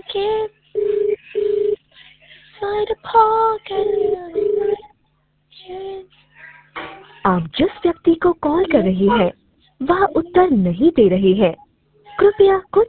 Get inside the park and आप जिस व्यक्ति को कॉल कर रही हैं, वह उत्तर नहीं दे रहे हैं। कृपया कुछ